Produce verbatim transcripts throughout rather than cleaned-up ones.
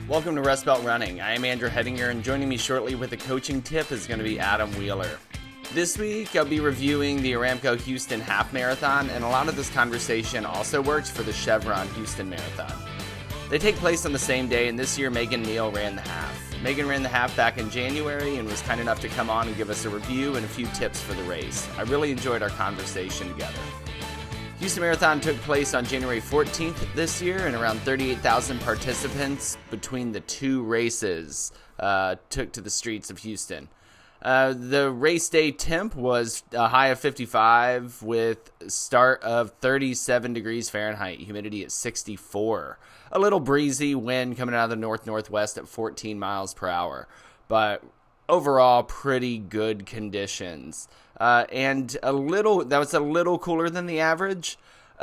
Welcome to Rust Belt Running. I am Andrew Hedinger, and joining me shortly with a coaching tip is going to be Adam Wheeler. This week, I'll be reviewing the Aramco Houston Half Marathon, and a lot of this conversation also works for the Chevron Houston Marathon. They take place on the same day, and this year Megan Neal ran the half. Megan ran the half back in January and was kind enough to come on and give us a review and a few tips for the race. I really enjoyed our conversation together. Houston Marathon took place on January fourteenth this year, and around thirty-eight thousand participants between the two races uh, took to the streets of Houston. Uh, the race day temp was a high of fifty-five with start of thirty-seven degrees Fahrenheit, humidity at sixty-four. A little breezy wind coming out of the north-northwest at fourteen miles per hour, but overall pretty good conditions. Uh, and a little, that was a little cooler than the average.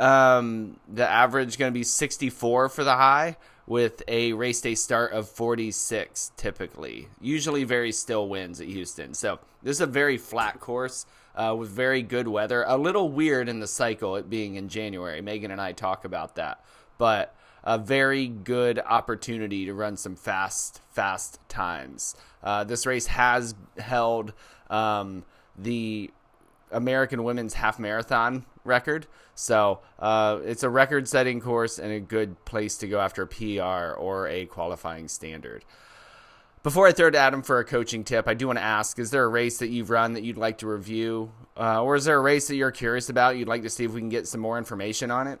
Um, the average going to be sixty-four for the high, with a race day start of forty-six typically. Usually very still winds at Houston. So this is a very flat course uh, with very good weather. A little weird in the cycle, it being in January. Megan and I talk about that. But a very good opportunity to run some fast, fast times. Uh, this race has held um, the American Women's Half Marathon record. So uh, it's a record-setting course and a good place to go after a P R or a qualifying standard. Before I throw to Adam for a coaching tip, I do want to ask, is there a race that you've run that you'd like to review? Uh, or is there a race that you're curious about, you'd like to see if we can get some more information on it?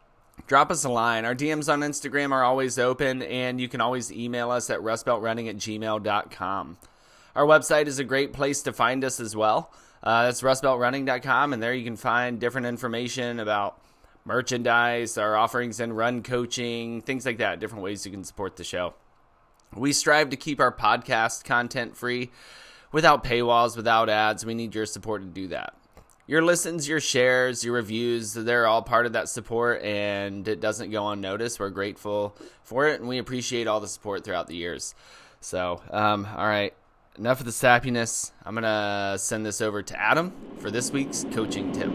Drop us a line. Our D Ms on Instagram are always open, and you can always email us at rustbeltrunning at gmail dot com. Our website is a great place to find us as well. Uh, that's rust belt running dot com, and there you can find different information about merchandise, our offerings in run coaching, things like that, different ways you can support the show. We strive to keep our podcast content free, without paywalls, without ads. We need your support to do that. Your listens, your shares, your reviews, they're all part of that support, and it doesn't go unnoticed. We're grateful for it, and we appreciate all the support throughout the years. So, um, all right. Enough of the sappiness. I'm going to send this over to Adam for this week's coaching tip.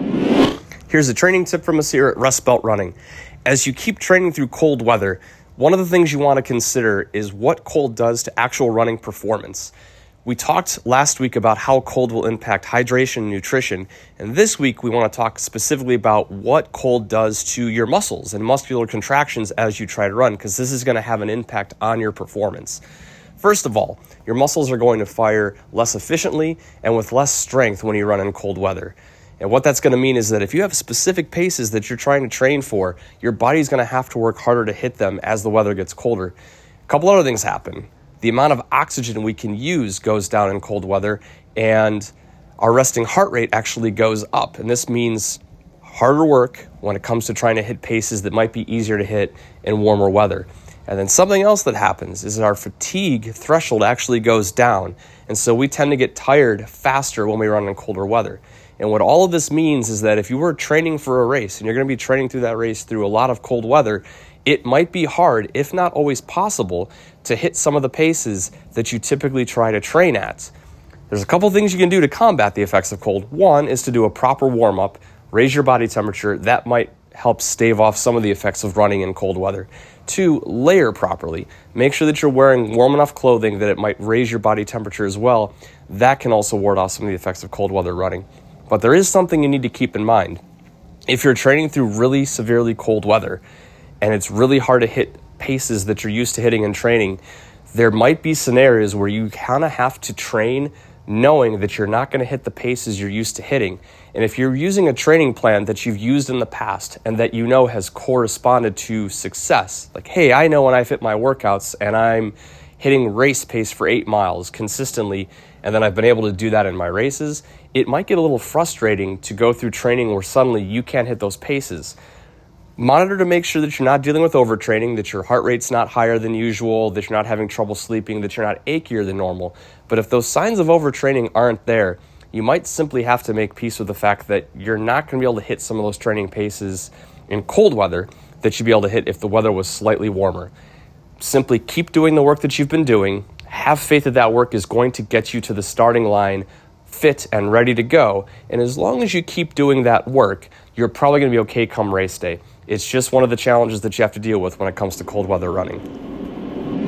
Here's a training tip from us here at Rust Belt Running. As you keep training through cold weather, one of the things you want to consider is what cold does to actual running performance. We talked last week about how cold will impact hydration and nutrition, and this week we want to talk specifically about what cold does to your muscles and muscular contractions as you try to run, because this is going to have an impact on your performance. First of all, your muscles are going to fire less efficiently and with less strength when you run in cold weather. And what that's going to mean is that if you have specific paces that you're trying to train for, your body's going to have to work harder to hit them as the weather gets colder. A couple other things happen. The amount of oxygen we can use goes down in cold weather, and our resting heart rate actually goes up. And this means harder work when it comes to trying to hit paces that might be easier to hit in warmer weather. And then something else that happens is that our fatigue threshold actually goes down. And so we tend to get tired faster when we run in colder weather. And what all of this means is that if you were training for a race and you're going to be training through that race through a lot of cold weather, it might be hard, if not always possible, to hit some of the paces that you typically try to train at. There's a couple things you can do to combat the effects of cold. One is to do a proper warm-up, raise your body temperature. That might help stave off some of the effects of running in cold weather. Two, layer properly. Make sure that you're wearing warm enough clothing that it might raise your body temperature as well. That can also ward off some of the effects of cold weather running. But there is something you need to keep in mind. If you're training through really severely cold weather and it's really hard to hit paces that you're used to hitting in training, there might be scenarios where you kind of have to train knowing that you're not going to hit the paces you're used to hitting. And if you're using a training plan that you've used in the past and that you know has corresponded to success, like, hey, I know when I've hit my workouts and I'm hitting race pace for eight miles consistently, and then I've been able to do that in my races, it might get a little frustrating to go through training where suddenly you can't hit those paces. Monitor to make sure that you're not dealing with overtraining, that your heart rate's not higher than usual, that you're not having trouble sleeping, that you're not achier than normal. But if those signs of overtraining aren't there, you might simply have to make peace with the fact that you're not going to be able to hit some of those training paces in cold weather that you'd be able to hit if the weather was slightly warmer. Simply keep doing the work that you've been doing. Have faith that that work is going to get you to the starting line fit and ready to go. And as long as you keep doing that work, you're probably going to be okay come race day. It's just one of the challenges that you have to deal with when it comes to cold weather running.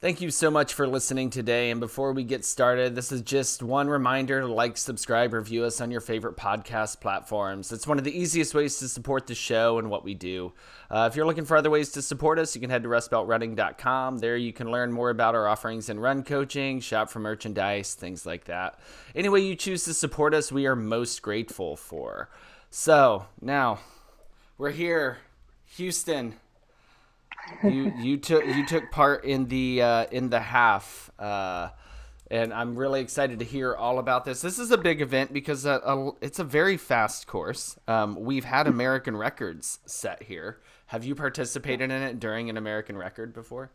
Thank you so much for listening today. And before we get started, this is just one reminder to like, subscribe, review us on your favorite podcast platforms. It's one of the easiest ways to support the show and what we do. Uh, if you're looking for other ways to support us, you can head to rust belt running dot com. There you can learn more about our offerings in run coaching, shop for merchandise, things like that. Any way you choose to support us, we are most grateful for. So now we're here, Houston. You you took you took part in the uh, in the half, uh, and I'm really excited to hear all about this. This is a big event because uh, uh, it's a very fast course. Um, we've had American records set here. Have you participated in it during an American record before?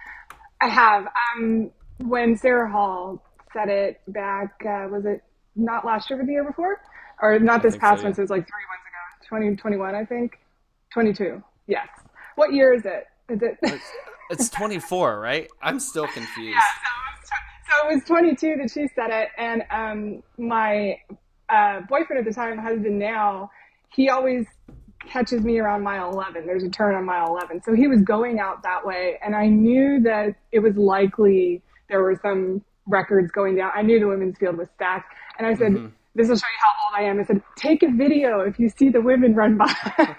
I have. Um, when Sarah Hall set it back, uh, was it not last year, but the year before, or not this past so, yeah. one? So it was like three months ago, twenty twenty-one, I think, twenty-two. Yes. What year is it? Is it? it's, it's twenty-four, right? I'm still confused. Yeah, so it was, so it was twenty-two that she said it, and um, my uh, boyfriend at the time, husband now, he always catches me around mile eleven. There's a turn on mile eleven, so he was going out that way, and I knew that it was likely there were some records going down. I knew the women's field was stacked, and I said, mm-hmm. "This will show you how old I am." I said, "Take a video if you see the women run by."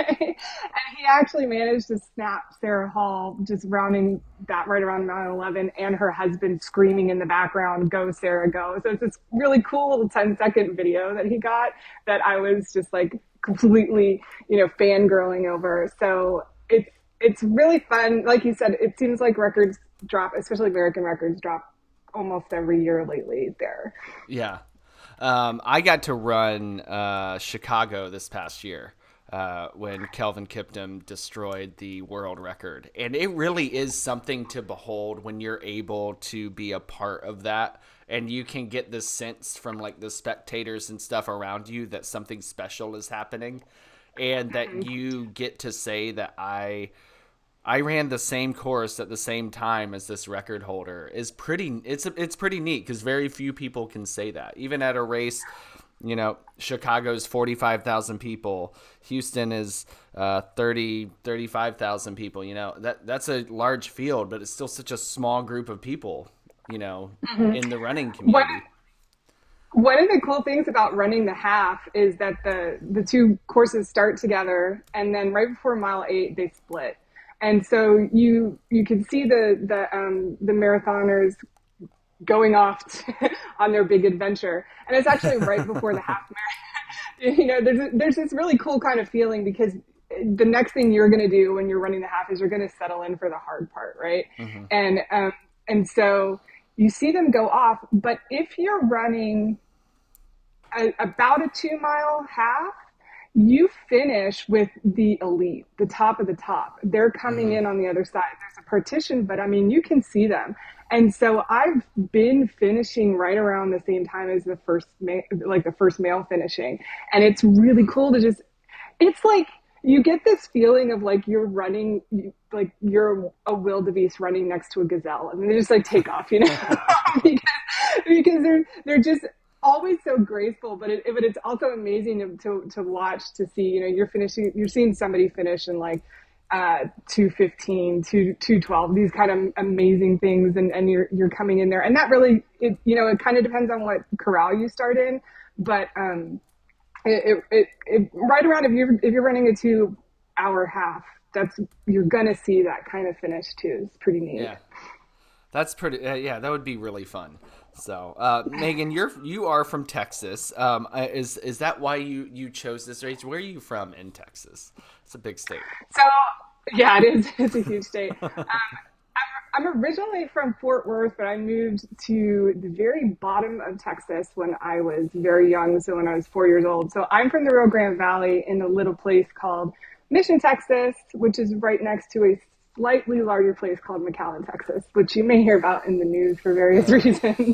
And he actually managed to snap Sarah Hall just rounding that right around mile eleven, and her husband screaming in the background, "Go, Sarah, go." So it's this really cool little ten second video that he got that I was just like completely, you know, fangirling over. So it's, it's really fun. Like you said, it seems like records drop, especially American records drop almost every year lately there. Yeah. Um, I got to run uh, Chicago this past year uh, when Kelvin Kiptum destroyed the world record. And it really is something to behold when you're able to be a part of that. And you can get this sense from like the spectators and stuff around you that something special is happening. And that you get to say that I... I ran the same course at the same time as this record holder is pretty, it's, it's pretty neat because very few people can say that. Even at a race, you know, Chicago's forty-five thousand people, Houston is uh, thirty, thirty-five thousand people, you know, that that's a large field, but it's still such a small group of people, you know, mm-hmm. in the running community. What, one of the cool things about running the half is that the, the two courses start together and then right before mile eight, they split. And so you you can see the the um, the marathoners going off to, on their big adventure, and it's actually right before the half marathon. You know, there's a, there's this really cool kind of feeling because the next thing you're going to do when you're running the half is you're going to settle in for the hard part, right? Mm-hmm. And um, and so you see them go off, but if you're running a, about a two mile half, you finish with the elite, the top of the top. They're coming mm-hmm. in on the other side. There's a partition, but I mean, you can see them. And so I've been finishing right around the same time as the first, ma- like the first male finishing. And it's really cool to just, it's like, you get this feeling of like you're running, like you're a wildebeest running next to a gazelle. and they just like take off, you know, because, because they're, they're just, always so graceful, but it, but it's also amazing to, to to watch, to see, you know, you're finishing, you're seeing somebody finish in like uh two fifteen, two twelve, these kind of amazing things, and and you're you're coming in there, and that really, it, you know, it kind of depends on what corral you start in, but um it it, it, it right around, if you're if you're running a two hour half, that's, you're gonna see that kind of finish too. It's pretty neat. Yeah, that's pretty uh, yeah, that would be really fun. So, uh, Megan, you're you are from Texas. Um, is is that why you, you chose this race? Where are you from in Texas? It's a big state. So, yeah, it is. It's a huge state. Um, I'm, I'm originally from Fort Worth, but I moved to the very bottom of Texas when I was very young. So when I was four years old. So I'm from the Rio Grande Valley in a little place called Mission, Texas, which is right next to a slightly larger place called McAllen, Texas, which you may hear about in the news for various reasons.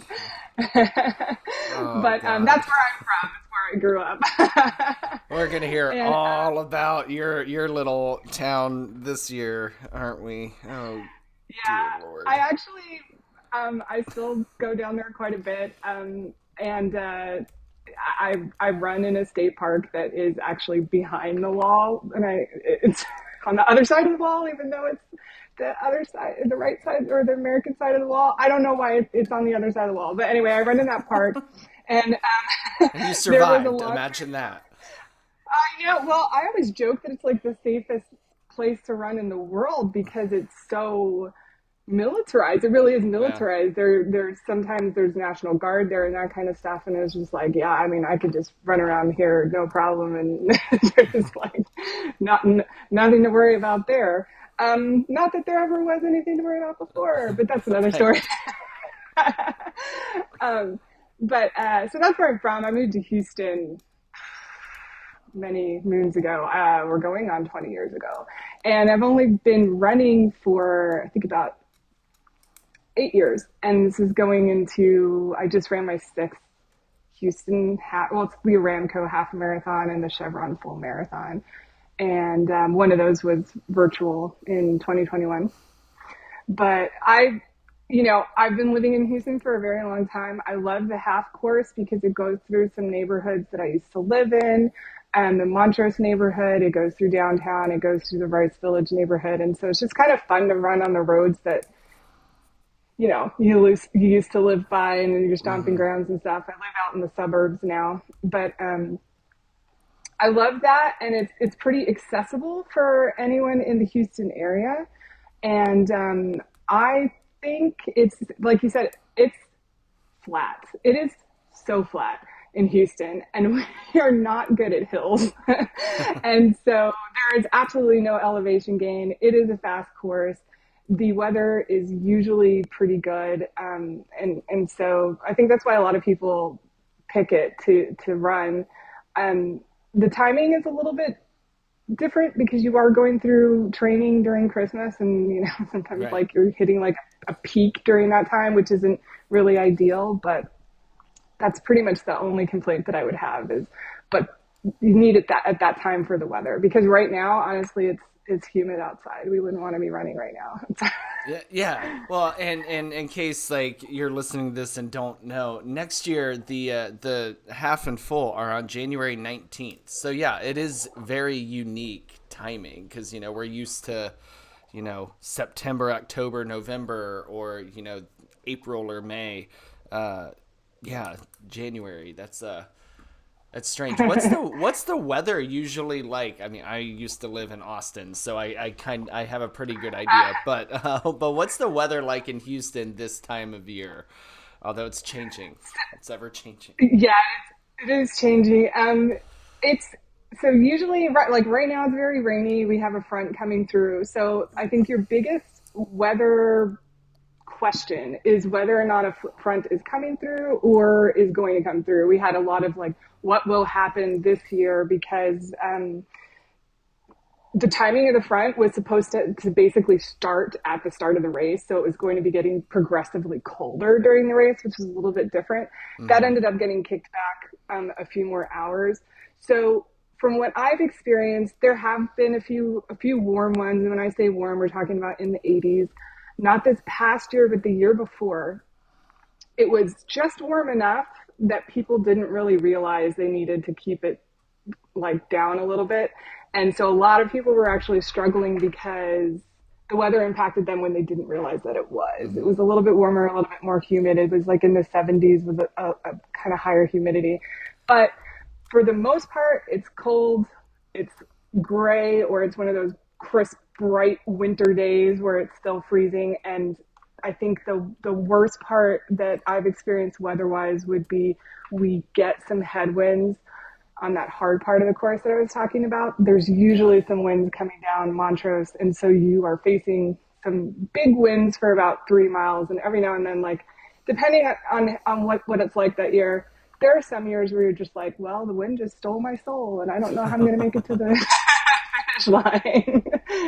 oh, but um, that's where I'm from. It's where I grew up. We're gonna hear and, all uh, about your your little town this year, aren't we? Oh, yeah. Dear Lord. I actually, um, I still go down there quite a bit, um, and uh, I I run in a state park that is actually behind the wall, and I it's on the other side of the wall, even though it's the other side, the right side, or the American side of the wall. I don't know why it's, it's on the other side of the wall, but anyway, I run in that park, and um, And you there was a survived. long. Imagine that. Uh, yeah, well, I always joke that it's like the safest place to run in the world because it's so militarized. It really is militarized. Yeah. There, there's sometimes there's National Guard there and that kind of stuff. And it was just like, yeah, I mean, I could just run around here, no problem. And there's like not, nothing to worry about there. Um, not that there ever was anything to worry about before, but that's another story. um, but, uh, so that's where I'm from. I moved to Houston many moons ago. Uh, we're going on twenty years ago. And I've only been running for, I think about eight years. And this is going into, I just ran my sixth Houston half, well, it's the Aramco half marathon and the Chevron full marathon. And um, one of those was virtual in twenty twenty-one. But I, you know, I've been living in Houston for a very long time. I love the half course because it goes through some neighborhoods that I used to live in. And the Montrose neighborhood, it goes through downtown, it goes through the Rice Village neighborhood. And so it's just kind of fun to run on the roads that, you know, you, lose, you used to live by and your stomping mm-hmm. grounds and stuff. I live out in the suburbs now, but um, I love that. And it's, it's pretty accessible for anyone in the Houston area. And um, I think it's, like you said, it's flat. It is so flat in Houston, and we are not good at hills. And so there is absolutely no elevation gain. It is a fast course. The weather is usually pretty good. Um, and, and so I think that's why a lot of people pick it to, to run. Um, the timing is a little bit different because you are going through training during Christmas, and, you know, sometimes right. like you're hitting like a peak during that time, which isn't really ideal, but that's pretty much the only complaint that I would have is, but you need it that at that time for the weather, because right now, honestly, it's, it's humid outside. We wouldn't want to be running right now. yeah. Yeah. Well, and, and in case like you're listening to this and don't know, next year, the, uh, the half and full are on January nineteenth. So yeah, it is very unique timing because, you know, we're used to, you know, September, October, November, or, you know, April or May, uh, yeah, January. That's uh, that's strange. What's the what's the weather usually like? I mean, I used to live in Austin, so I, I kind I have a pretty good idea. But uh, but what's the weather like in Houston this time of year? Although it's changing, it's ever changing. Yeah, it is changing. Um, it's so usually right like right now it's very rainy. We have a front coming through, so I think your biggest weather question is whether or not a front is coming through or is going to come through. We had a lot of like, what will happen this year, because um, the timing of the front was supposed to, to basically start at the start of the race. So it was going to be getting progressively colder during the race, which was a little bit different. Mm-hmm. That ended up getting kicked back um, a few more hours. So from what I've experienced, there have been a few, a few warm ones. And when I say warm, we're talking about in the eighties. Not this past year, but the year before, it was just warm enough that people didn't really realize they needed to keep it like down a little bit. And so a lot of people were actually struggling because the weather impacted them when they didn't realize that it was. It was a little bit warmer, a little bit more humid. It was like in the seventies with a, a, a kind of higher humidity. But for the most part, it's cold, it's gray, or it's one of those crisp, bright winter days where it's still freezing. And I think the the worst part that I've experienced weather-wise would be we get some headwinds on that hard part of the course that I was talking about. There's usually some winds coming down Montrose, and so you are facing some big winds for about three miles. And every now and then, like, depending on on what, what it's like that year, there are some years where you're just like, well, the wind just stole my soul, and I don't know how I'm going to make it to the line.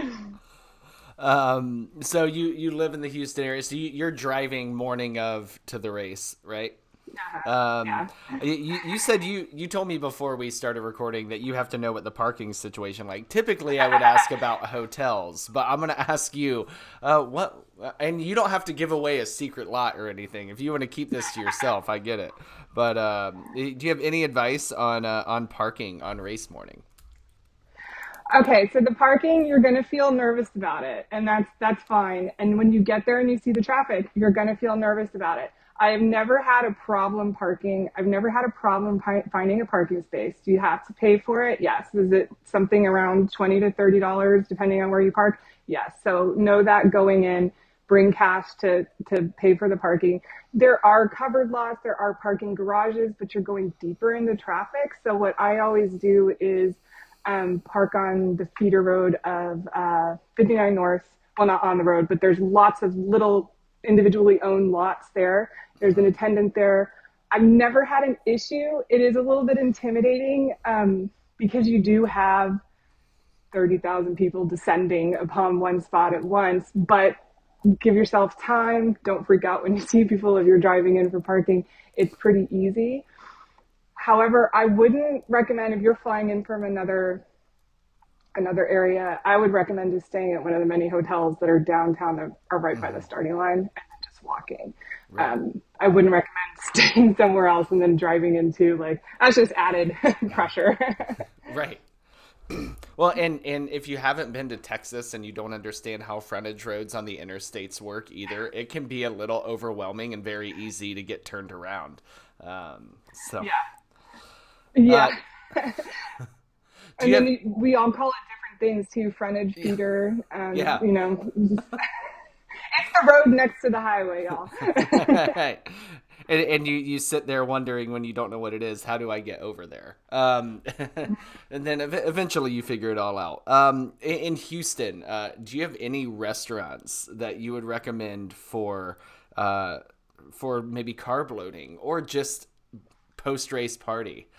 um so you you live in the Houston area, so you, you're driving morning of to the race, right? Uh, um yeah. you, you said you you told me before we started recording that you have to know what the parking situation like. Typically I would ask about hotels, but I'm gonna ask you uh what, and you don't have to give away a secret lot or anything. If you want to keep this to yourself, I get it, but um do you have any advice on uh, on parking on race morning? Okay, so the parking, you're going to feel nervous about it, and that's that's fine. And when you get there and you see the traffic, you're going to feel nervous about it. I have never had a problem parking. I've never had a problem pi- finding a parking space. Do you have to pay for it? Yes. Is it something around twenty to thirty dollars depending on where you park? Yes. So know that going in. Bring cash to to pay for the parking. There are covered lots, there are parking garages, but you're going deeper into traffic. So what I always do is um, park on the feeder road of uh, fifty-nine North. Well, not on the road, but there's lots of little individually owned lots there. There's an attendant there. I've never had an issue. It is a little bit intimidating um, because you do have thirty thousand people descending upon one spot at once, but give yourself time. Don't freak out when you see people if you're driving in for parking. It's pretty easy. However, I wouldn't recommend if you're flying in from another another area, I would recommend just staying at one of the many hotels that are downtown that are right by the starting line and then just walking. Right. Um, I wouldn't recommend staying somewhere else and then driving into like, that's just added pressure. Right. Well, and, and if you haven't been to Texas and you don't understand how frontage roads on the interstates work either, it can be a little overwhelming and very easy to get turned around. Um, so yeah, yeah. Uh, and then have... we, we all call it different things too. Frontage, feeder. Um, yeah. You know, it's the road next to the highway, y'all. And, and you, you sit there wondering when you don't know what it is, how do I get over there? Um, and then ev- eventually you figure it all out. Um, in, in Houston, uh, do you have any restaurants that you would recommend for uh, for maybe carb loading or just post-race party?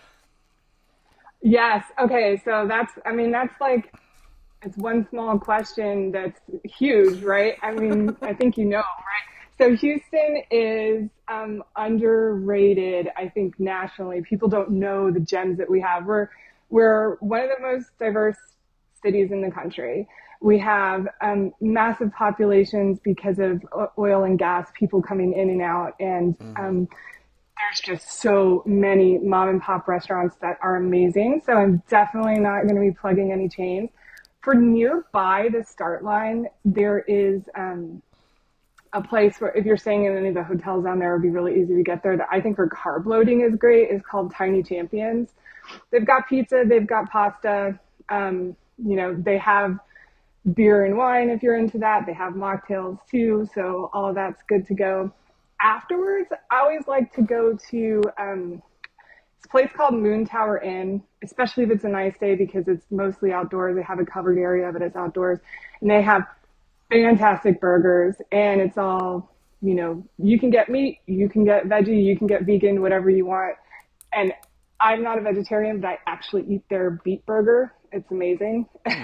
Yes. Okay. So that's, I mean, that's like, it's one small question that's huge, right? I mean, I think you know, right? So Houston is um, underrated, I think, nationally. People don't know the gems that we have. We're we're one of the most diverse cities in the country. We have um, massive populations because of oil and gas, people coming in and out, and mm-hmm. um, there's just so many mom and pop restaurants that are amazing. So I'm definitely not going to be plugging any chains. For nearby the start line, there is um, a place where if you're staying in any of the hotels down there, it would be really easy to get there. That I think for carb loading is great is called Tiny Champions. They've got pizza, they've got pasta. Um, you know, they have beer and wine if you're into that. They have mocktails too, so all of that's good to go. Afterwards, I always like to go to um, this place called Moon Tower Inn, especially if it's a nice day because it's mostly outdoors. They have a covered area, but it's outdoors, and they have fantastic burgers, and it's all, you know, you can get meat, you can get veggie, you can get vegan, whatever you want. And I'm not a vegetarian, but I actually eat their beet burger. It's amazing. Mm.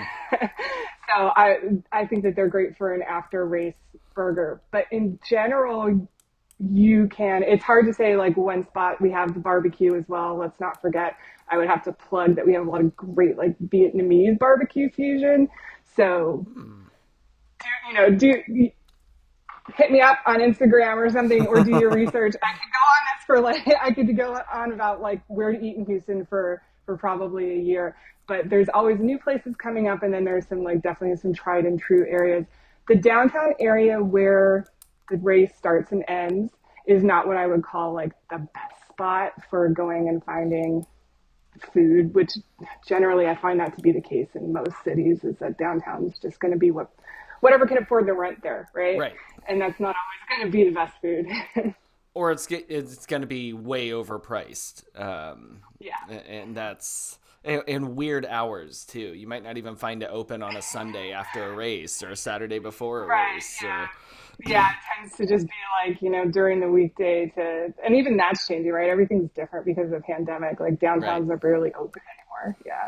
So I I think that they're great for an after race burger. But in general, you can, it's hard to say like one spot. We have the barbecue as well. Let's not forget, I would have to plug that we have a lot of great like Vietnamese barbecue fusion. So mm. do, you know, do hit me up on Instagram or something, or do your research. I could go on this for like, I could go on about like where to eat in Houston for, for probably a year, but there's always new places coming up. And then there's some like definitely some tried and true areas. The downtown area where the race starts and ends is not what I would call like the best spot for going and finding food, which generally I find that to be the case in most cities, is that downtown is just going to be what, whatever can afford the rent there. Right. Right. And that's not always going to be the best food. Or it's it's going to be way overpriced. Um, yeah. And that's in weird hours too. You might not even find it open on a Sunday after a race or a Saturday before a right, race. Yeah. Or... yeah, it tends to just be like, you know, during the weekday to, and even that's changing, right? Everything's different because of the pandemic. Like downtowns right. are barely open anymore. Yeah.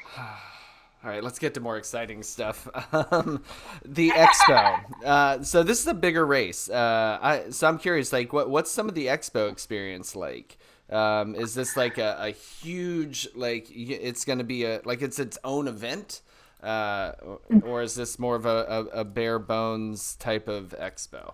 All right, let's get to more exciting stuff. Um, the Expo. Uh, so this is a bigger race. Uh, I, so I'm curious, like, what what's some of the Expo experience like? Um, is this like a, a huge, like, it's going to be a like it's its own event, uh, or, or is this more of a, a, a bare bones type of Expo?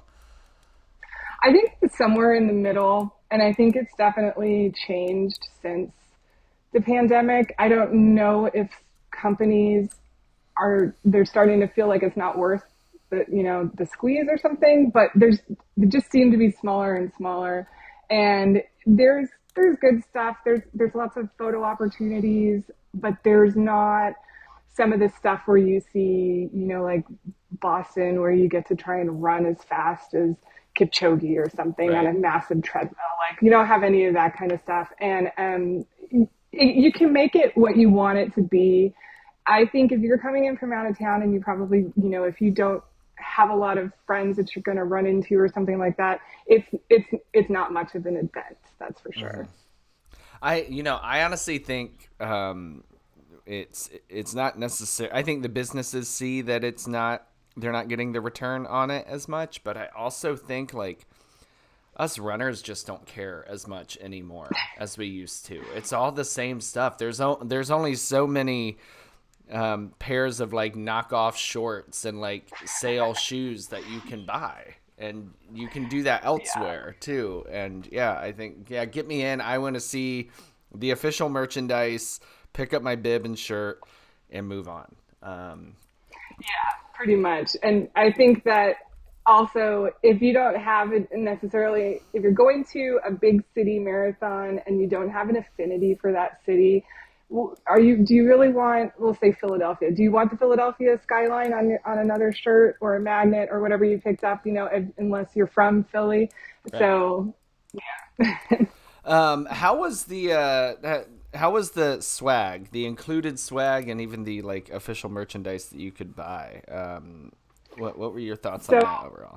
I think it's somewhere in the middle, and I think it's definitely changed since the pandemic. I don't know if companies are they're starting to feel like it's not worth the you know the squeeze or something. But there's they just seem to be smaller and smaller, and there's there's good stuff. There's there's lots of photo opportunities, but there's not some of the stuff where you see, you know, like Boston, where you get to try and run as fast as Kipchoge or something right. on a massive treadmill. Like, you don't have any of that kind of stuff. And um, you, you can make it what you want it to be. I think if you're coming in from out of town and you probably, you know, if you don't have a lot of friends that you're going to run into or something like that, it's, it's, it's not much of an event. That's for sure. Mm-hmm. I, you know, I honestly think, um, it's, it's not necessary. I think the businesses see that it's not, they're not getting the return on it as much, but I also think like us runners just don't care as much anymore as we used to. It's all the same stuff. There's, o- there's only so many, um, pairs of like knockoff shorts and like sale shoes that you can buy. And you can do that elsewhere yeah. too. And yeah, I think, yeah, get me in. I want to see the official merchandise, pick up my bib and shirt and move on. Um, yeah, pretty much. And I think that also, if you don't have it necessarily, if you're going to a big city marathon and you don't have an affinity for that city, are you, do you really want, we'll say Philadelphia, do you want the Philadelphia skyline on your, on another shirt or a magnet or whatever you picked up, you know, if, unless you're from Philly. Right. So, yeah. um, how was the, uh, how was the swag, the included swag and even the like official merchandise that you could buy? Um, what, what were your thoughts so, on that overall?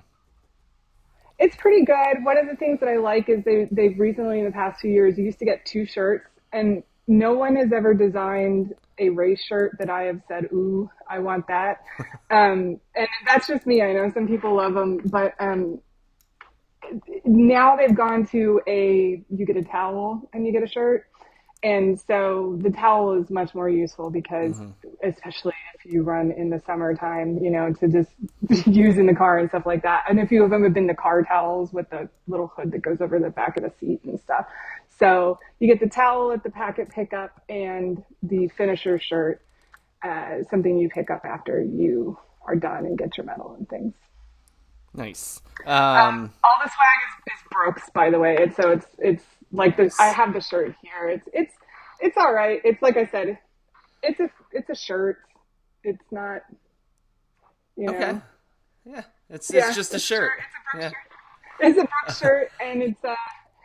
It's pretty good. One of the things that I like is they, they've recently in the past few years, you used to get two shirts, and no one has ever designed a race shirt that I have said, ooh, I want that. um, and that's just me. I know some people love them, but um, now they've gone to a, you get a towel and you get a shirt. And so the towel is much more useful because mm-hmm. especially if you run in the summertime, you know, to just use in the car and stuff like that. And a few of them have been the car towels with the little hood that goes over the back of the seat and stuff. So you get the towel at the packet pickup and the finisher shirt, uh, something you pick up after you are done and get your medal and things. Nice. Um, um, all the swag is, is Brooks, by the way. It's, so it's it's like the, I have the shirt here. It's it's it's all right. It's like I said, it's a it's a shirt. It's not. You know, okay. Yeah. It's yeah, it's just a shirt. shirt. It's a Brooks yeah. shirt. It's a Brooks shirt, and it's uh.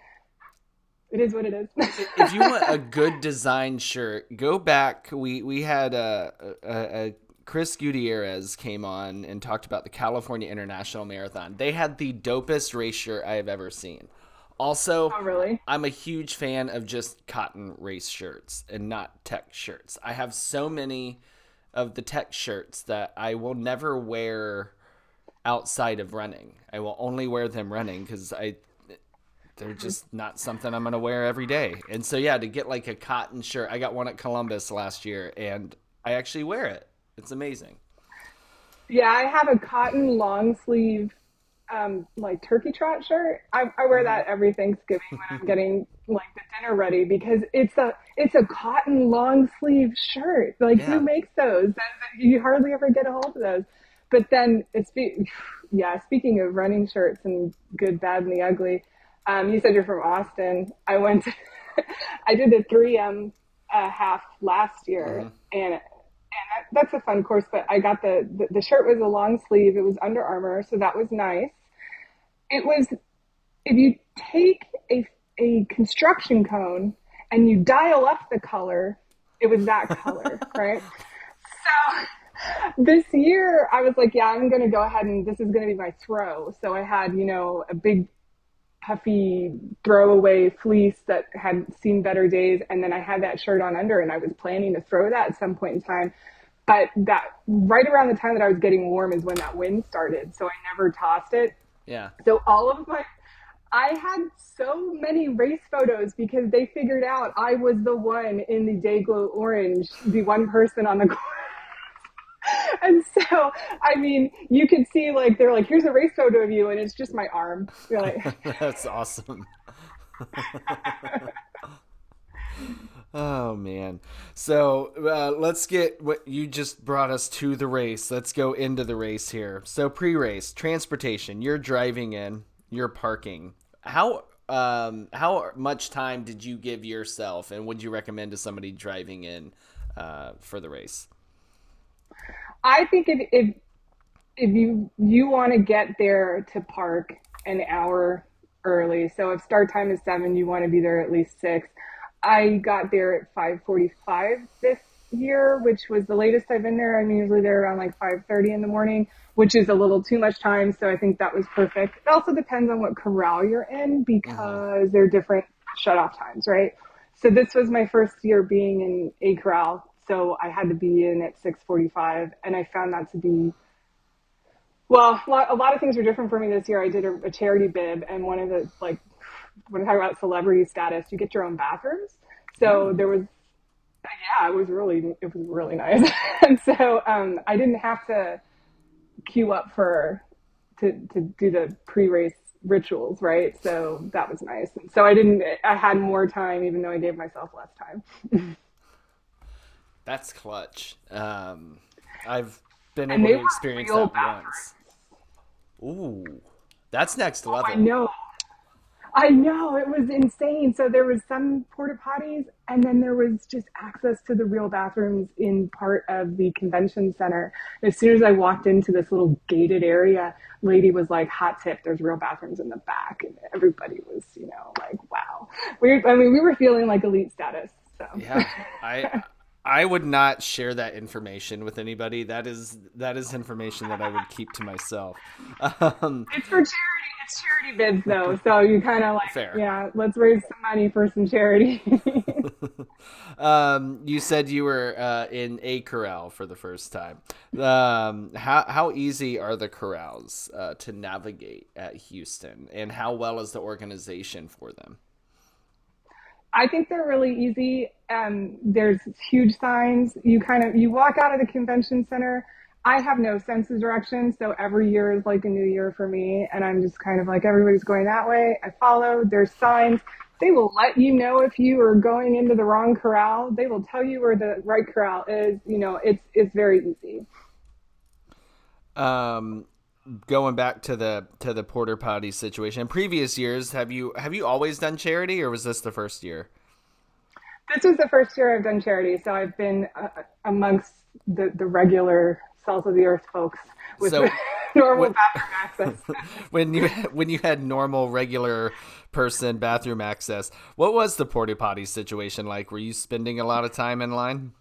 It is what it is. If you want a good design shirt, go back. We we had a, a, a Chris Gutierrez came on and talked about the California International Marathon. They had the dopest race shirt I have ever seen. Also, oh, really? I'm a huge fan of just cotton race shirts and not tech shirts. I have so many of the tech shirts that I will never wear outside of running. I will only wear them running because I they're just not something I'm going to wear every day. And so, yeah, to get like a cotton shirt, I got one at Columbus last year and I actually wear it. It's amazing. Yeah, I have a cotton long sleeve, um, like turkey trot shirt. I, I wear that every Thanksgiving when I'm getting like the dinner ready because it's a it's a cotton long sleeve shirt. Like yeah. Who makes those? You hardly ever get a hold of those. But then it's yeah. Speaking of running shirts and good, bad, and the ugly, um, you said you're from Austin. I went. To, I did the three M uh, half last year, mm-hmm. and. And that, that's a fun course, but I got the, the, the shirt was a long sleeve. It was Under Armour, so that was nice. It was, if you take a, a construction cone and you dial up the color, it was that color, right? So this year I was like, yeah, I'm going to go ahead and this is going to be my throw. So I had, you know, a big puffy throwaway fleece that had seen better days. And then I had that shirt on under and I was planning to throw that at some point in time. But that right around the time that I was getting warm is when that wind started. So I never tossed it. Yeah. So all of my, I had so many race photos because they figured out I was the one in the Dayglow orange, the one person on the course. And so, I mean, you could see like, they're like, here's a race photo of you. And it's just my arm. You're like, that's awesome. Oh man. So uh, let's get what you just brought us to the race. Let's go into the race here. So pre-race, transportation. You're driving in. You're parking. How um how much time did you give yourself, and would you recommend to somebody driving in uh, for the race? I think if if, if you you want to get there to park an hour early, so if start time is seven, you want to be there at least six. I got there at five forty-five this year, which was the latest I've been there. I'm usually there around like five thirty in the morning, which is a little too much time. So I think that was perfect. It also depends on what corral you're in because mm-hmm. there are different shut off times, right? So this was my first year being in a corral. So I had to be in at six forty-five, and I found that to be, well, a lot, a lot of things were different for me this year. I did a, a charity bib, and one of the, like, when I talk about celebrity status, you get your own bathrooms. So there was, yeah, it was really, it was really nice. And so um, I didn't have to queue up for, to, to do the pre-race rituals, right? So that was nice. And so I didn't, I had more time, even though I gave myself less time. That's clutch. Um, I've been able to experience that once. Ooh, that's next level. Oh, I know. I know, it was insane. So there was some porta potties, and then there was just access to the real bathrooms in part of the convention center. As soon as I walked into this little gated area, lady was like, hot tip, there's real bathrooms in the back. And everybody was, you know, like, wow. We, I mean, we were feeling like elite status. So. Yeah, I I would not share that information with anybody. That is that is information that I would keep to myself. Um, it's for charity. It's charity bids, though, so you kind of like, fair. Yeah, let's raise some money for some charity. um, you said you were uh, in a corral for the first time. Um, how how easy are the corrals uh, to navigate at Houston, and how well is the organization for them? I think they're really easy. Um, there's huge signs. You kind of, you walk out of the convention center. I have no sense of direction. So every year is like a new year for me. And I'm just kind of like, everybody's going that way. I follow. There's signs. They will let you know if you are going into the wrong corral. They will tell you where the right corral is. You know, it's, it's very easy. Um, going back to the to the porta potty situation, in previous years, have you have you always done charity, or was this the first year? This was the first year I've done charity, so I've been uh, amongst the the regular salt of the earth folks with so, normal when, bathroom access. when you when you had normal regular person bathroom access, what was the porta potty situation like? Were you spending a lot of time in line?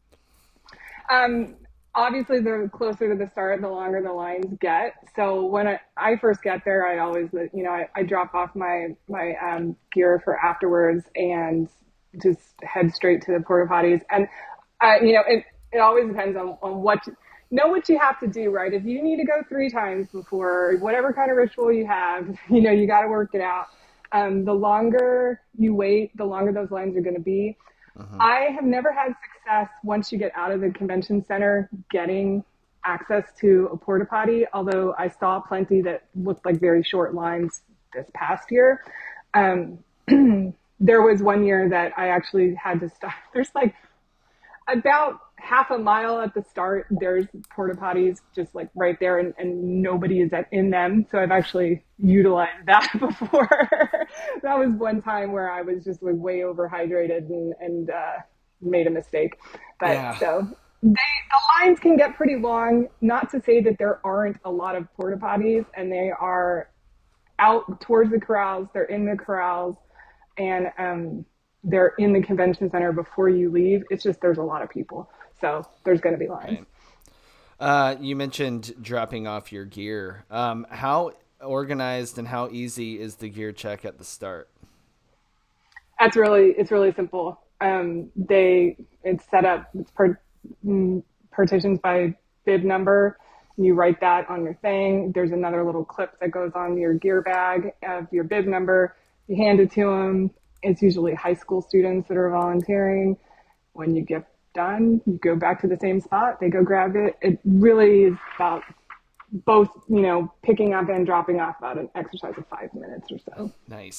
Um. Obviously, the closer to the start, the longer the lines get. So when I, I first get there, I always, you know, I, I drop off my, my um, gear for afterwards and just head straight to the porta potties. And, uh, you know, it, it always depends on, on what, you, know what you have to do, right? If you need to go three times before, whatever kind of ritual you have, you know, you got to work it out. Um, the longer you wait, the longer those lines are going to be. Uh-huh. I have never had success once you get out of the convention center getting access to a porta potty, although I saw plenty that looked like very short lines this past year. Um, there was one year that I actually had to stop. There's like about half a mile at the start, there's porta potties just like right there, and, and nobody is at, in them. So I've actually utilized that before. That was one time where I was just like way overhydrated and, and uh, made a mistake. But yeah. So they, the lines can get pretty long. Not to say that there aren't a lot of porta potties, and they are out towards the corrals. They're in the corrals, and um, they're in the convention center before you leave. It's just there's a lot of people. So there's going to be lines. Right. Uh, you mentioned dropping off your gear. Um, how organized and how easy is the gear check at the start? That's really, it's really simple. Um, they, it's set up, it's part, partitions by bib number. You write that on your thing. There's another little clip that goes on your gear bag of your bib number. You hand it to them. It's usually high school students that are volunteering. When you get done, you go back to the same spot, they go grab it. It really is about both, you know, picking up and dropping off, about an exercise of five minutes or so. Nice.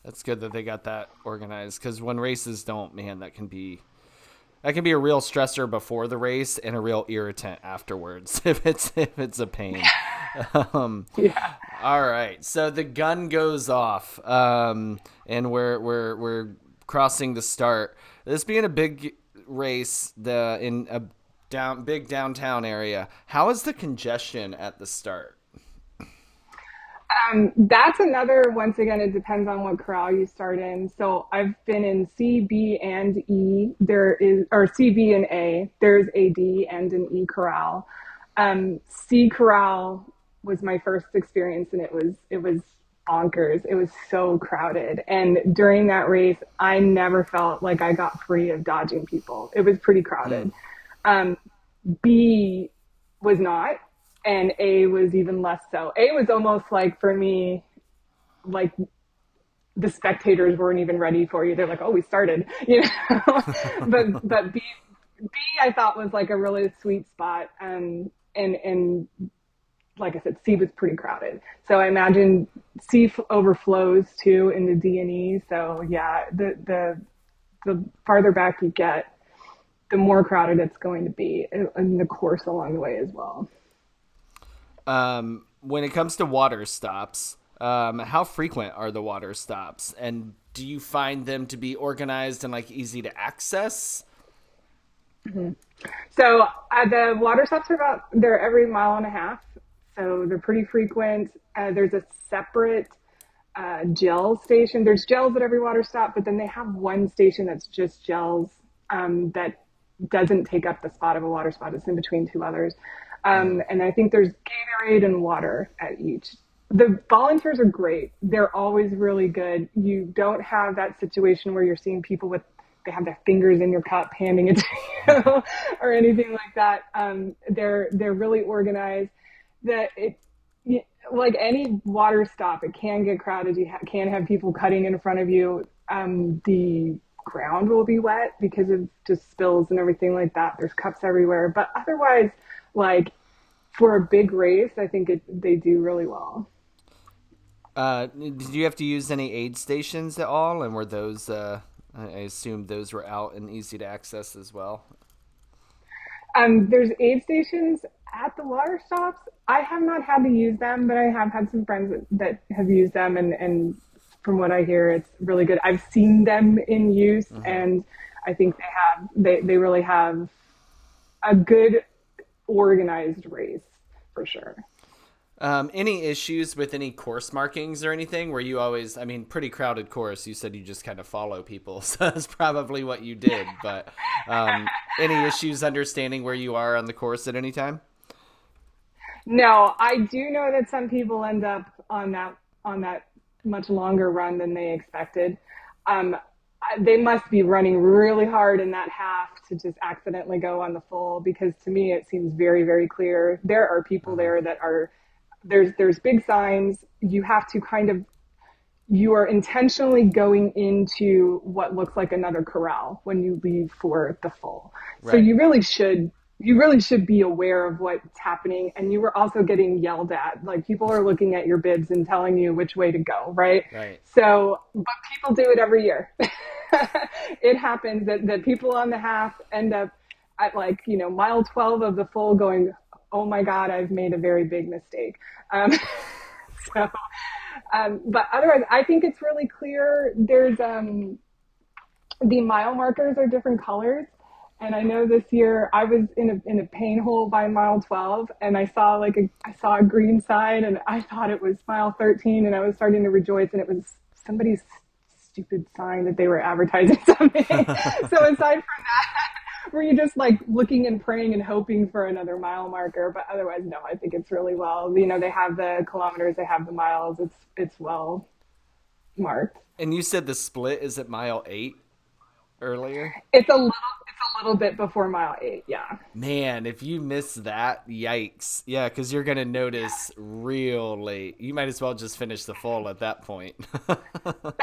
That's good that they got that organized, because when races don't, man, that can be that can be a real stressor before the race and a real irritant afterwards if it's if it's a pain. Um, Yeah. all right, so the gun goes off, um, and we're we're we're crossing the start. This being a big race, the in a down big downtown area, how is the congestion at the start? Um, that's another, once again, it depends on what corral you start in. So I've been in C, B, and E. There is, or C, B, and A. There's a D and an E corral. Um, C corral was my first experience, and it was, it was bonkers. It was so crowded. And during that race, I never felt like I got free of dodging people. It was pretty crowded. Um, B was not. And A was even less so. A was almost like, for me, like the spectators weren't even ready for you. They're like, oh, we started, you know. but but B, B I thought was like a really sweet spot. Um, and and like I said, C was pretty crowded. So I imagine C f- overflows too into D and E. So yeah, the the the farther back you get, the more crowded it's going to be, and the course along the way as well. Um, when it comes to water stops, um, how frequent are the water stops, and do you find them to be organized and like easy to access? Mm-hmm. So uh, the water stops are about, they're every mile and a half. So they're pretty frequent. Uh, there's a separate uh, gel station. There's gels at every water stop, but then they have one station that's just gels um, that doesn't take up the spot of a water spot. It's in between two others. Um, and I think there's Gatorade and water at each. The volunteers are great. They're always really good. You don't have that situation where you're seeing people with, they have their fingers in your cup handing it to you or anything like that. Um, they're, they're really organized. That it, like any water stop, it can get crowded. You ha- can have people cutting in front of you. Um, the ground will be wet because of just spills and everything like that. There's cups everywhere, but otherwise, like for a big race, I think it, they do really well. Uh, did you have to use any aid stations at all? And were those, uh, I assume those were out and easy to access as well? Um, there's aid stations at the water stops. I have not had to use them, but I have had some friends that, that have used them. And, and from what I hear, it's really good. I've seen them in use, mm-hmm. and I think they have, they, they really have a good organized race for sure. Um, any issues with any course markings or anything? Were you always, I mean, pretty crowded course. You said you just kind of follow people, so that's probably what you did. But um, any issues understanding where you are on the course at any time? No, I do know that some people end up on that on that much longer run than they expected. Um, they must be running really hard in that half to just accidentally go on the full, because to me it seems very, very clear. There are people there that are, there's there's big signs. You have to kind of, you are intentionally going into what looks like another corral when you leave for the full. Right. So you really should you really should be aware of what's happening. And you were also getting yelled at. Like, people are looking at your bibs and telling you which way to go, right? Right. So, but people do it every year. It happens that, that people on the half end up at, like, you know, mile twelve of the full going, oh my God, I've made a very big mistake. Um, so, um, but otherwise, I think it's really clear. There's, um, the mile markers are different colors. And I know this year I was in a in a pain hole by mile twelve, and I saw like a I saw a green sign, and I thought it was mile thirteen, and I was starting to rejoice, and it was somebody's stupid sign that they were advertising something. So aside from that, were you just like looking and praying and hoping for another mile marker? But otherwise, no, I think it's really well. You know, they have the kilometers, they have the miles. It's it's well marked. And you said the split is at mile eight earlier? It's a little it's a little bit before mile eight, yeah. Man, if you miss that, yikes. Yeah, because you're going to notice real late. You might as well just finish the full at that point. Goodness.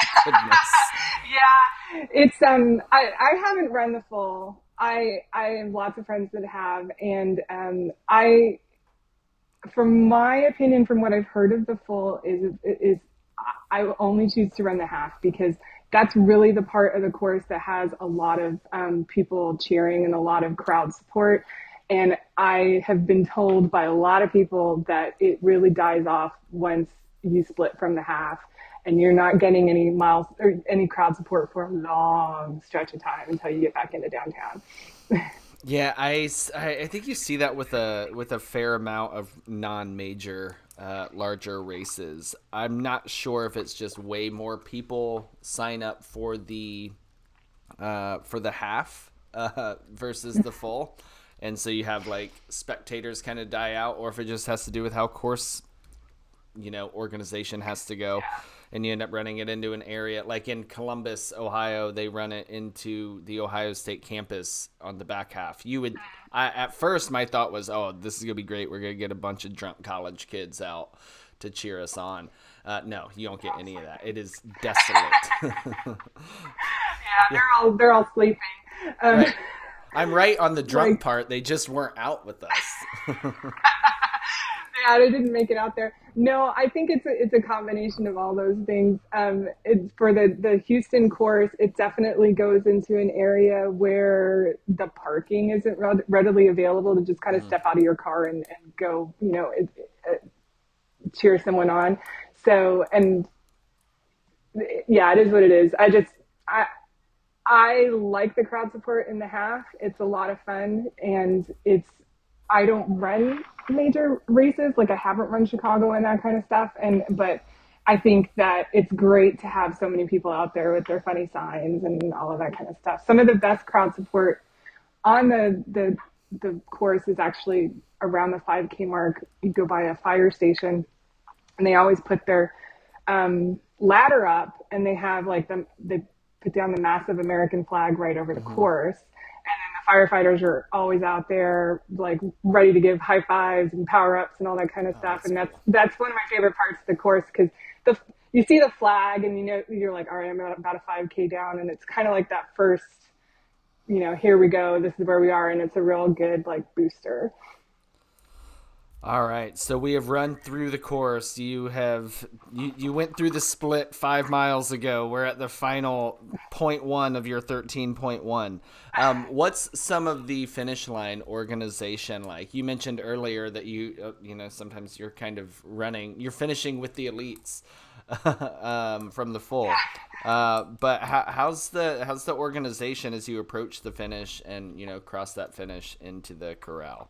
Yeah, it's um I, I haven't run the full. I I have lots of friends that have, and um I from my opinion, from what I've heard of the full, is is I will only choose to run the half because that's really the part of the course that has a lot of um, people cheering and a lot of crowd support. And I have been told by a lot of people that it really dies off once you split from the half and you're not getting any miles or any crowd support for a long stretch of time until you get back into downtown. Yeah, I, I think you see that with a with a fair amount of non-major uh, larger races. I'm not sure if it's just way more people sign up for the uh, for the half uh, versus the full, and so you have like spectators kind of die out, or if it just has to do with how course, you know, organization has to go. And you end up running it into an area like in Columbus, Ohio. They run it into the Ohio State campus on the back half. You would, I, at first, my thought was, oh, this is gonna be great. We're gonna get a bunch of drunk college kids out to cheer us on. Uh, no, you don't get any of that. It is desolate. yeah, they're all they're all sleeping. Um, right. I'm right on the drunk like, part. They just weren't out with us. Yeah, they didn't make it out there. No, I think it's a, it's a combination of all those things. Um, it's for the, the Houston course, it definitely goes into an area where the parking isn't re- readily available to just kind of mm. step out of your car and, and go, you know, it, it, cheer someone on. So, and yeah, it is what it is. I just, I, I like the crowd support in the half. It's a lot of fun, and it's, I don't run major races, like I haven't run Chicago and that kind of stuff, and but I think that it's great to have so many people out there with their funny signs and all of that kind of stuff. Some of the best crowd support on the the the course is actually around the five K mark. You go by a fire station, and they always put their um, ladder up, and they have like them they put down the massive American flag right over the mm-hmm. course. Firefighters are always out there, like ready to give high fives and power ups and all that kind of stuff. Oh, that's and that's cool. That's one of my favorite parts of the course because the you see the flag and you know you're like, all right, I'm about a five K down, and it's kind of like that first, you know, here we go, this is where we are, and it's a real good like booster. All right, so we have run through the course. You have you, you went through the split five miles ago. We're at the final point one of your thirteen point one. Um, what's some of the finish line organization like? You mentioned earlier that you uh, you know sometimes you're kind of running, you're finishing with the elites um, from the full. Uh, but how, how's the how's the organization as you approach the finish and you know cross that finish into the corral?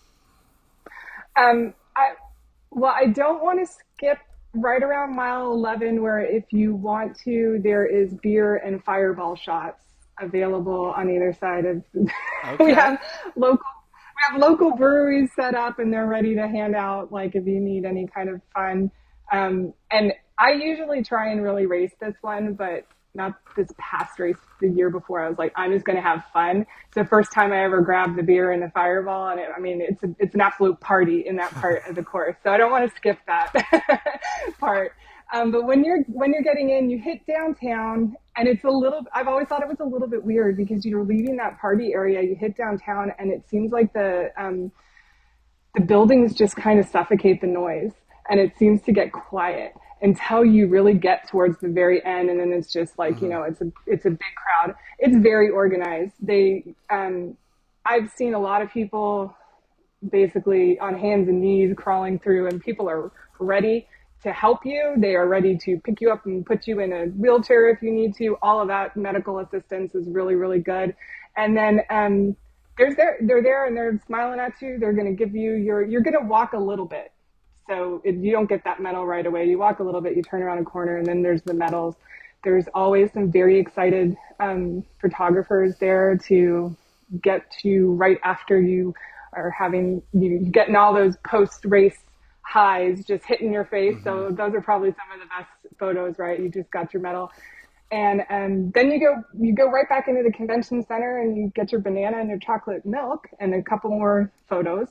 Um, I, well, I don't want to skip right around mile eleven, where if you want to, there is beer and fireball shots available on either side of. Okay. we have local, we have local breweries set up, and they're ready to hand out like if you need any kind of fun. Um, and I usually try and really race this one, but not this past race, the year before. I was like, I'm just going to have fun. It's the first time I ever grabbed the beer and the fireball. And it, I mean, it's a, it's an absolute party in that part of the course. So I don't want to skip that part. Um, but when you're, when you're getting in, you hit downtown, and it's a little, I've always thought it was a little bit weird because you're leaving that party area, you hit downtown, and it seems like the, um, the buildings just kind of suffocate the noise, and it seems to get quiet until you really get towards the very end, and then it's just like, mm-hmm. you know, it's a it's a big crowd. It's very organized. They, um, I've seen a lot of people basically on hands and knees crawling through, and people are ready to help you. They are ready to pick you up and put you in a wheelchair if you need to. All of that medical assistance is really, really good. And then um, there's there they're there and they're smiling at you. They're going to give you your you're going to walk a little bit. So if you don't get that medal right away, you walk a little bit, you turn around a corner, and then there's the medals. There's always some very excited um, photographers there to get to right after you are having, you getting all those post-race highs just hitting your face. Mm-hmm. So those are probably some of the best photos, right? You just got your medal. And um, then you go you go right back into the convention center, and you get your banana and your chocolate milk and a couple more photos.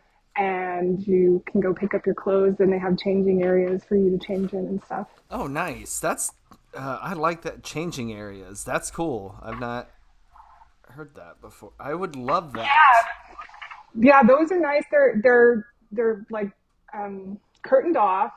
And you can go pick up your clothes, and they have changing areas for you to change in and stuff. Oh, nice. That's, uh, I like that, changing areas. That's cool. I've not heard that before. I would love that. Yeah, yeah, those are nice. They're, they're, they're like, um, curtained off,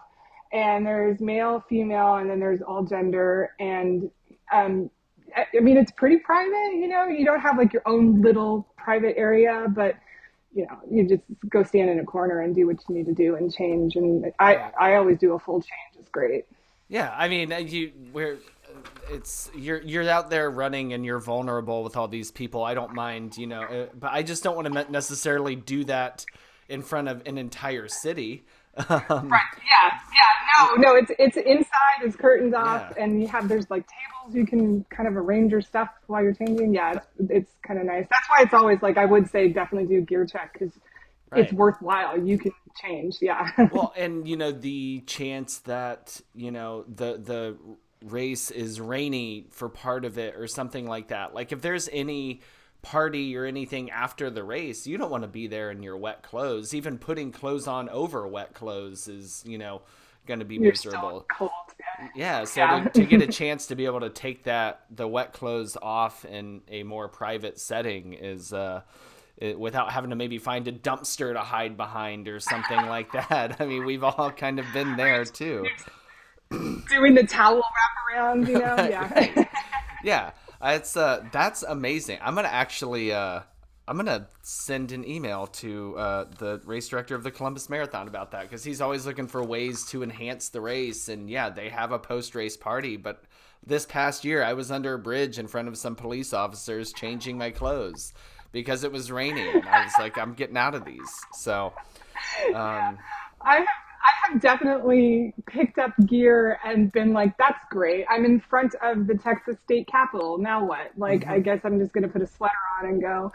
and there's male, female, and then there's all gender. And um, I, I mean, it's pretty private. You know, you don't have like your own little private area, but you know, you just go stand in a corner and do what you need to do and change. And I, Yeah. I always do a full change. It's great. Yeah, I mean, you where it's you're you're out there running and you're vulnerable with all these people. I don't mind, you know, uh, but I just don't want to necessarily do that in front of an entire city. Um, Right. Yeah. Yeah. No. No. It's it's inside. It's curtains off, Yeah. and you have there's like tables you can kind of arrange your stuff while you're changing. Yeah. It's it's kind of nice. That's why it's always like I would say definitely do gear check because Right. it's worthwhile. You can change. Yeah. Well, and you know the chance that you know the the race is rainy for part of it or something like that. Like if there's any party or anything after the race, you don't want to be there in your wet clothes. Even putting clothes on over wet clothes is, you know, going to be You're miserable. still cold. Yeah. Yeah, so Yeah. to, to get a chance to be able to take that the wet clothes off in a more private setting is uh it, without having to maybe find a dumpster to hide behind or something like that. I mean, we've all kind of been there too. Doing the towel wraparound, you know. Yeah. Right. Yeah, it's uh that's amazing. I'm gonna actually uh I'm gonna send an email to uh, the race director of the Columbus Marathon about that because he's always looking for ways to enhance the race. And yeah, they have a post-race party, but this past year I was under a bridge in front of some police officers changing my clothes because it was raining. And I was like, I'm getting out of these. So, um, I have, I have definitely picked up gear and been like, that's great. I'm in front of the Texas state capitol. Now what? Like, I guess I'm just going to put a sweater on and go.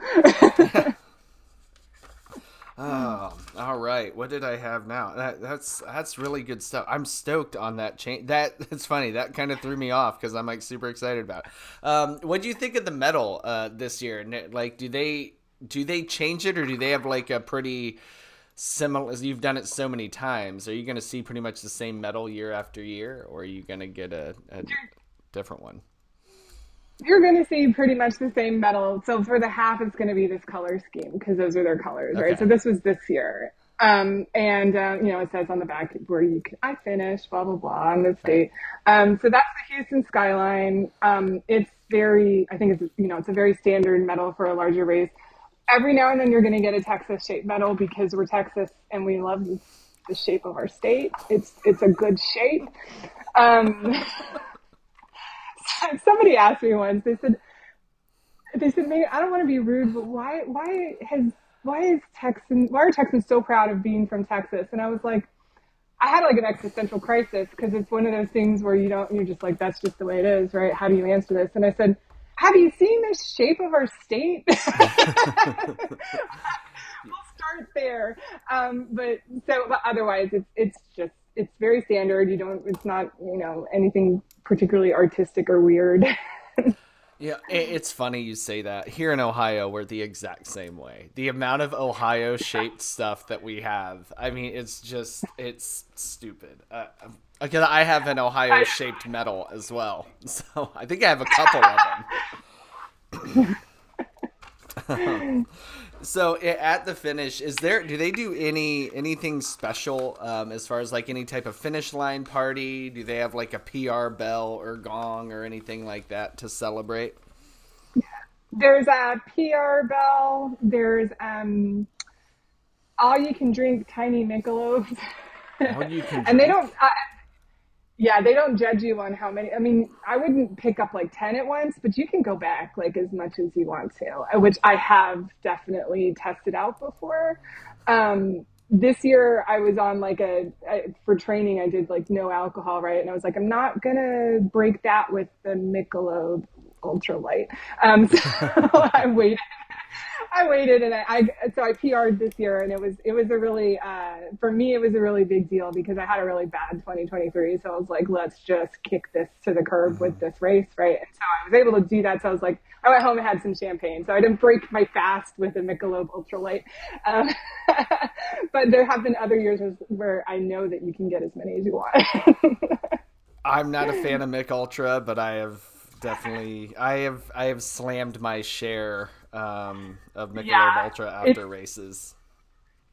Oh, all right. What did I have now? That that's that's really good stuff. I'm stoked on that change. That it's funny. That kind of threw me off because I'm like super excited about it. Um, what do you think of the medal uh, this year? N- Like, do they do they change it or do they have like a pretty similar? You've done it so many times. Are you going to see pretty much the same medal year after year, or are you going to get a, a different one? You're going to see pretty much the same medal. So for the half, it's going to be this color scheme because those are their colors, right? Okay. So this was this year. Um, and, uh, you know, it says on the back where you can, I finished, blah, blah, blah, on the state. Um, so that's the Houston Skyline. Um, it's very, I think it's, you know, it's a very standard medal for a larger race. Every now and then you're going to get a Texas shaped medal because we're Texas and we love the shape of our state. It's, it's a good shape. Um, Somebody asked me once. They said, "They said, maybe I don't want to be rude, but why, why has, why is Texan, why are Texans so proud of being from Texas?" And I was like, I had like an existential crisis because it's one of those things where you don't, you're just like, that's just the way it is, right? How do you answer this? And I said, "Have you seen the shape of our state?" We'll start there. Um, but so, but otherwise, it's it's just it's very standard. You don't, it's not, you know, anything particularly artistic or weird. Yeah, it's funny you say that. Here in Ohio, we're the exact same way. The amount of Ohio-shaped stuff that we have, I mean, it's just, it's stupid. Uh, because I have an Ohio-shaped medal as well, so I think I have a couple of them. So at the finish, is there? Do they do any anything special um, as far as like any type of finish line party? Do they have like a P R bell or gong or anything like that to celebrate? There's a P R bell. There's um, all you can drink tiny Michelobs. All you can And they drink? don't. Uh, yeah, they don't judge you on how many. I mean, I wouldn't pick up like ten at once, but you can go back like as much as you want to, which I have definitely tested out before. Um, this year I was on like a, I, for training, I did like no alcohol, right? And I was like, I'm not gonna break that with the Michelob Ultra Light. Um, so I waited. I waited and I, I so I P R'd this year, and it was it was a really uh, for me it was a really big deal because I had a really bad twenty twenty-three. So I was like, let's just kick this to the curb mm-hmm. with this race, right? And so I was able to do that. So I was like, I went home and had some champagne. So I didn't break my fast with a Michelob Ultra Light. Um, but there have been other years where I know that you can get as many as you want. I'm not a fan of Mick Ultra, but I have definitely I have I have slammed my share um, of Michelob Yeah, Ultra after it's, races.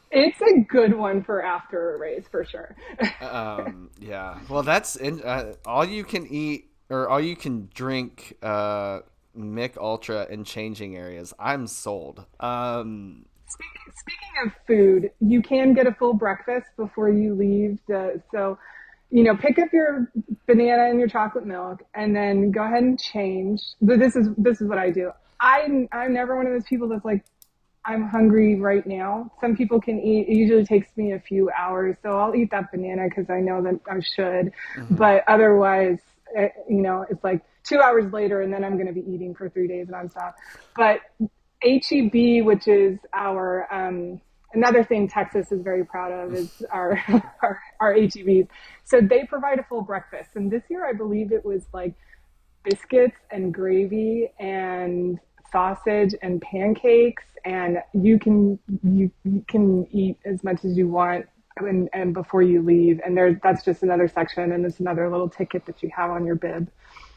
It's a good one for after a race for sure. Um, yeah. Well, that's in, uh, all you can eat or all you can drink. Uh, Mick Ultra in changing areas. I'm sold. Um, Speaking, speaking of food, you can get a full breakfast before you leave. The, so, you know, pick up your banana and your chocolate milk, and then go ahead and change. But this is this is what I do. I I'm never one of those people that's like, I'm hungry right now. Some people can eat. It usually takes me a few hours, so I'll eat that banana because I know that I should. mhm. But otherwise, eh, you know, it's like two hours later, and then I'm going to be eating for three days nonstop. But H E B, which is our um, another thing Texas is very proud of, is our, our our H E Bs. So they provide a full breakfast, and this year I believe it was like biscuits and gravy and sausage and pancakes, and you can you, you can eat as much as you want and, and before you leave. And there, that's just another section, and it's another little ticket that you have on your bib.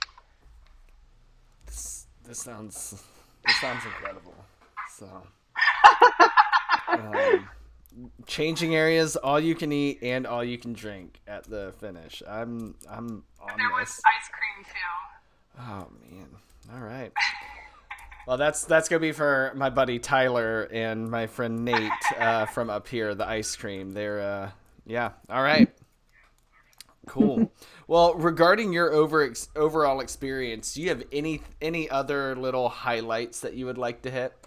This, this sounds this sounds incredible. So, um, changing areas, all you can eat and all you can drink at the finish. I'm I'm on There was this. ice cream too. Oh man. All right. Well, that's that's gonna be for my buddy Tyler and my friend Nate uh, from up here. The ice cream. They're uh, yeah. All right. Cool. Well, regarding your over overall experience, do you have any any other little highlights that you would like to hit?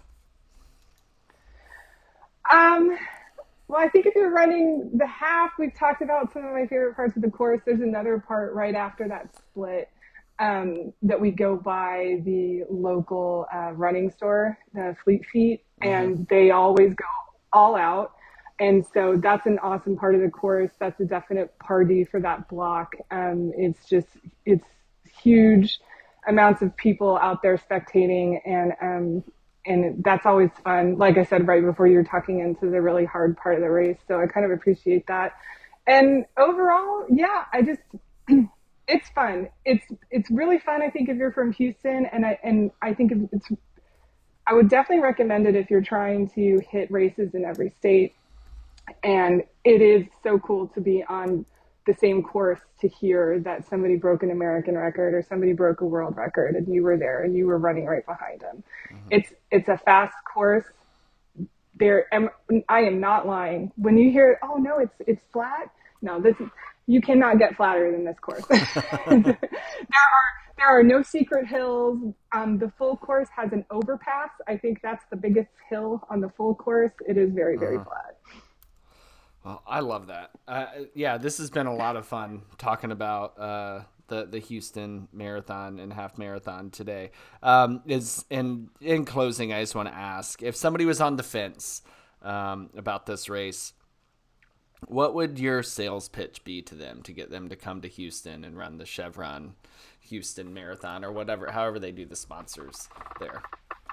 Um, well, I think if you're running the half, we've talked about some of my favorite parts of the course. There's another part right after that split um, that we go by the local uh, running store, the Fleet Feet, Mm-hmm. and they always go all out. And so that's an awesome part of the course. That's a definite party for that block. Um, it's just, it's huge amounts of people out there spectating, and um, and that's always fun. Like I said, right before you're tucking into the really hard part of the race. So I kind of appreciate that. And overall, yeah, I just, it's fun. It's, it's really fun. I think if you're from Houston, and I, and I think it's, I would definitely recommend it if you're trying to hit races in every state. And it is so cool to be on the same course, to hear that somebody broke an American record or somebody broke a world record and you were there and you were running right behind them. Mm-hmm. It's it's a fast course. There am, I am not lying. When you hear, oh no, it's it's flat. No, this is, you cannot get flatter than this course. there are there are no secret hills. Um, the full course has an overpass. I think that's the biggest hill on the full course. It is very very uh-huh. flat. Well, I love that. Uh, yeah, this has been a lot of fun talking about uh, the the Houston Marathon and Half Marathon today. Um, is and in closing, I just want to ask, if somebody was on the fence um, about this race, what would your sales pitch be to them to get them to come to Houston and run the Chevron Houston Marathon, or whatever, however they do the sponsors there?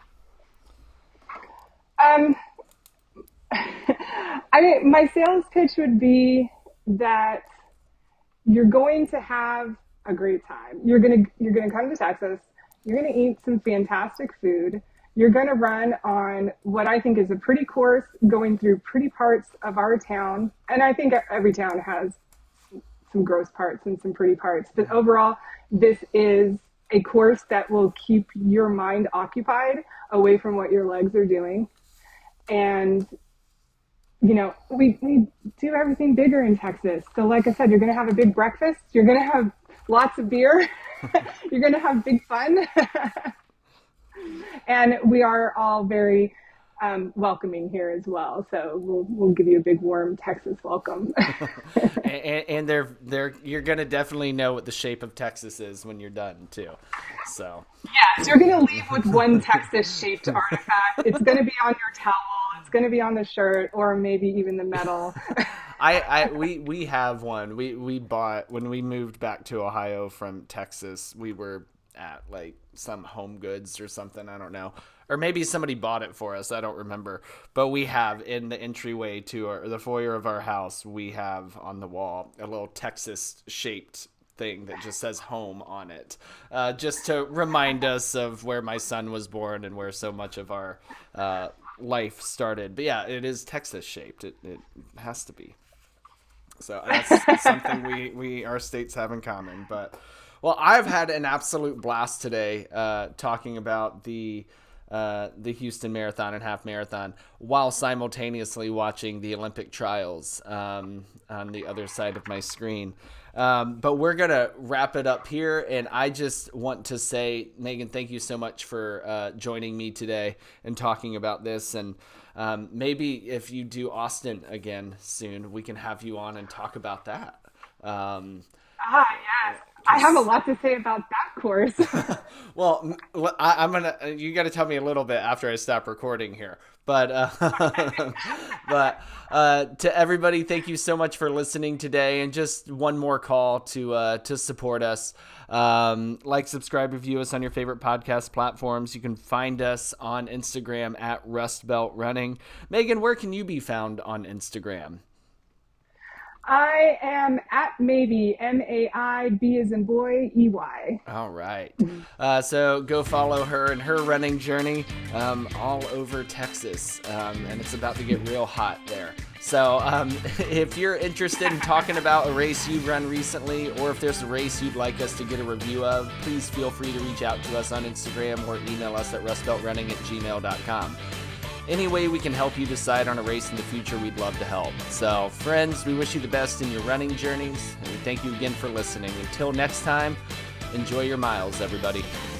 Um. I mean, my sales pitch would be that you're going to have a great time. You're gonna you're gonna come to Texas. You're gonna eat some fantastic food. You're gonna run on what I think is a pretty course, going through pretty parts of our town. And I think every town has some gross parts and some pretty parts. But overall, this is a course that will keep your mind occupied away from what your legs are doing. And you know, we, we do everything bigger in Texas. So like I said, you're going to have a big breakfast. You're going to have lots of beer. You're going to have big fun. And we are all very um, welcoming here as well. So we'll, we'll give you a big warm Texas welcome. and, and they're, they're, you're going to definitely know what the shape of Texas is when you're done too. So yes, you're going to leave with one Texas shaped artifact. It's going to be on your towel. It's going to be on the shirt, or maybe even the medal. I, I, we, we have one. We, we bought when we moved back to Ohio from Texas. We were at like some Home Goods or something. I don't know, or maybe somebody bought it for us. I don't remember. But we have in the entryway to our, the foyer of our house, we have on the wall a little Texas shaped thing that just says home on it, uh, just to remind us of where my son was born and where so much of our uh, life started. But yeah, it is Texas shaped. It, it has to be. So that's something we, we, our states have in common. But, well, I've had an absolute blast today uh, talking about the uh, the Houston Marathon and Half Marathon while simultaneously watching the Olympic trials um, on the other side of my screen. Um, but we're going to wrap it up here. And I just want to say, Megan, thank you so much for uh, joining me today and talking about this. And um, maybe if you do Austin again soon, we can have you on and talk about that. Um, ah, yes. I have a lot to say about that course. Well, I, I'm gonna. You got to tell me a little bit after I stop recording here. But, uh, but uh, to everybody, thank you so much for listening today. And just one more call to uh, to support us. Um, like, subscribe, review us on your favorite podcast platforms. You can find us on Instagram at Rust Belt Running. Megan, where can you be found on Instagram? I am at maybe M A I B as in boy E Y. All right. Uh, so go follow her and her running journey um, all over Texas. Um, and it's about to get real hot there. So um, if you're interested in talking about a race you've run recently, or if there's a race you'd like us to get a review of, please feel free to reach out to us on Instagram or email us at rustbeltrunning at gmail dot com. Any way we can help you decide on a race in the future, we'd love to help. So, friends, we wish you the best in your running journeys, and we thank you again for listening. Until next time, enjoy your miles, everybody.